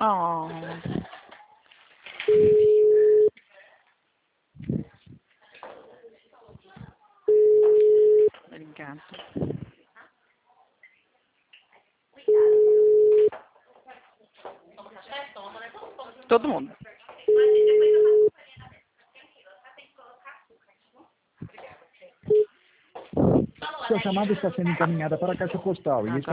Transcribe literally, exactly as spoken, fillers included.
Oh. Obrigada. Todo mundo. Sua chamada está sendo encaminhada para a caixa postal e